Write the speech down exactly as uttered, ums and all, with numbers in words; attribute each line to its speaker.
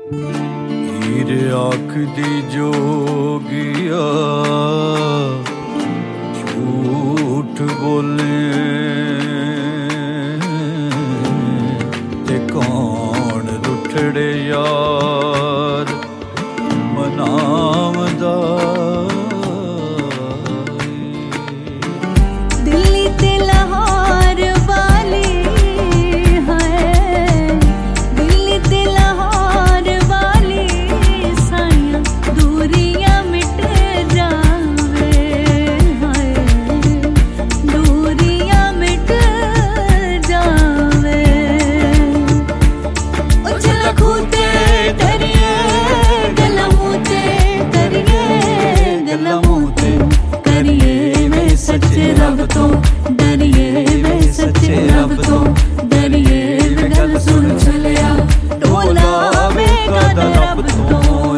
Speaker 1: ਹੀਰ ਆਖਦੀ ਜੋਗੀਆ ਝੂਠ ਬੋਲੇ ਤੇ ਕੌਣ ਰੁੱਠੜੇ ਯਾਰ ਮਨਾਵਦਾ।
Speaker 2: ਦਿੱਲੀ ਤੇ ਲਾਹੌਰ ਵਾਲੀ ਹੈ, ਦਿੱਲੀ ਤੇ ਲਾਹੌਰ ਵਾਲੀ ਸਾਈਆਂ ਦੂਰੀਆਂ ਮਿਟ ਜਾਵੇ ਹੈ, ਦੂਰੀਆਂ ਮਿਟ ਜਾਵੇ। ਉਹ ਚਲਾ ਖੂਤੇ ਡਰੀਏ ਗੱਲਾਂ ਮੂੰਹ ਤੇ ਕਰੀਏ, ਗੱਲਾਂ ਮੂੰਹ ਤੇ ਕਰੀਏ ਵੇ ਸੱਚੇ ਰੱਬ ਤੋਂ ਡਰੀਏ, ਵੇ ਸੱਚੇ ਰੱਬ ਤੋਂ ਡਰੀਏ। ਵੇ ਗੱਲ ਸੁਣ ਚਲਿਆ ਢੋਲਾ ਵੇ ਕਦ ਰੱਬ ਤੋਂ